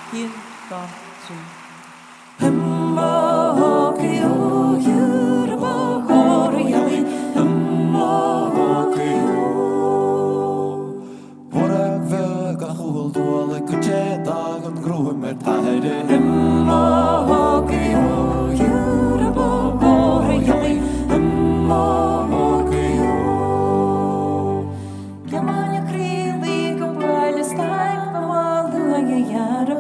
1, 2, 3. 행복해요 유럽어를 향해 행복해요 Whatever 가huldu alle kuche dagen gruer med tære